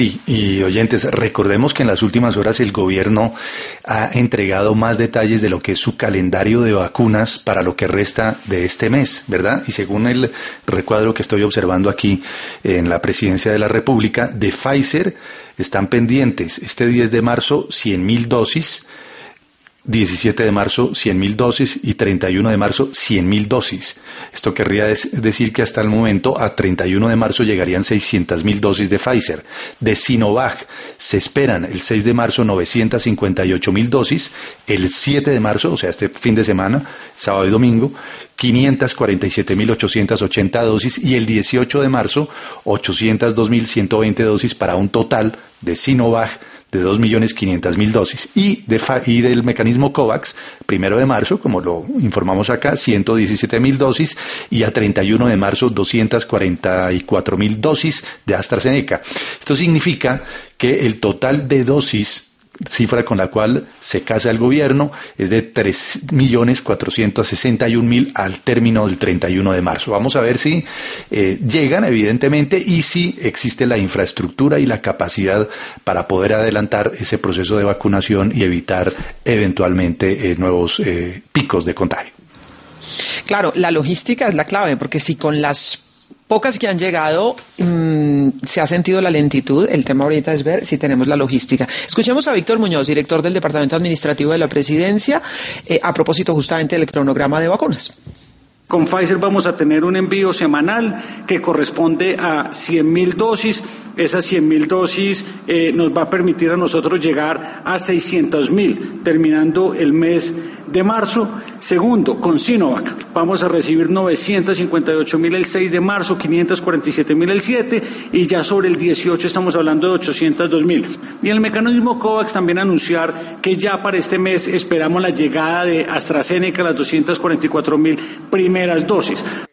Y oyentes, recordemos que en las últimas horas el gobierno ha entregado más detalles de lo que es su calendario de vacunas para lo que resta de este mes, ¿verdad? Y según el recuadro que estoy observando aquí en la Presidencia de la República, de Pfizer están pendientes este 10 de marzo 100.000 dosis, 17 de marzo 100.000 dosis y 31 de marzo 100.000 dosis. Esto querría decir que hasta el momento, a 31 de marzo, llegarían 600.000 dosis de Pfizer. De Sinovac se esperan el 6 de marzo 958.000 dosis, el 7 de marzo, o sea, este fin de semana, sábado y domingo, 547.880 dosis y el 18 de marzo 802.120 dosis para un total de Sinovac de 2.500.000 dosis y del mecanismo COVAX, 1 de marzo, como lo informamos acá, 117.000 dosis y a 31 de marzo 244.000 dosis de AstraZeneca. Esto significa que el total de dosis, cifra con la cual se casa el gobierno, es de 3.461.000 al término del 31 de marzo. Vamos a ver si llegan, evidentemente, y si existe la infraestructura y la capacidad para poder adelantar ese proceso de vacunación y evitar eventualmente nuevos picos de contagio. Claro, la logística es la clave, porque si con las pocas que han llegado se ha sentido la lentitud, el tema ahorita es ver si tenemos la logística. Escuchemos a Víctor Muñoz, director del Departamento Administrativo de la Presidencia, a propósito justamente del cronograma de vacunas. Con Pfizer vamos a tener un envío semanal que corresponde a 100.000 dosis. Esas 100.000 dosis nos va a permitir a nosotros llegar a 600.000, terminando el mes de marzo. Segundo, con Sinovac vamos a recibir 958.000 el 6 de marzo, 547.000 el 7 y ya sobre el 18 estamos hablando de 802.000. Y el mecanismo COVAX también anunciar que ya para este mes esperamos la llegada de AstraZeneca, las 244.000 primeras dosis.